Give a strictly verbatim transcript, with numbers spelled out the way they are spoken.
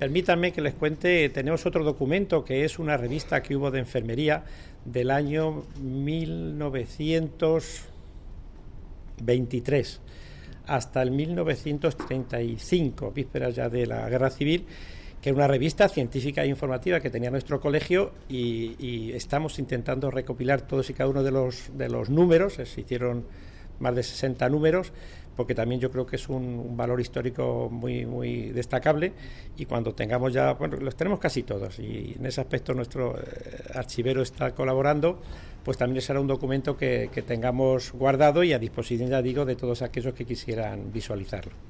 permítanme que les cuente, tenemos otro documento que es una revista que hubo de enfermería del año mil novecientos veintitrés hasta el mil novecientos treinta y cinco, vísperas ya de la Guerra Civil, que era una revista científica e informativa que tenía nuestro colegio, y, y estamos intentando recopilar todos y cada uno de los, de los números. Se hicieron más de sesenta números, porque también yo creo que es un, un valor histórico muy muy destacable, y cuando tengamos ya, bueno, los tenemos casi todos, y en ese aspecto nuestro eh, archivero está colaborando, pues también será un documento que, que tengamos guardado y a disposición, ya digo, de todos aquellos que quisieran visualizarlo.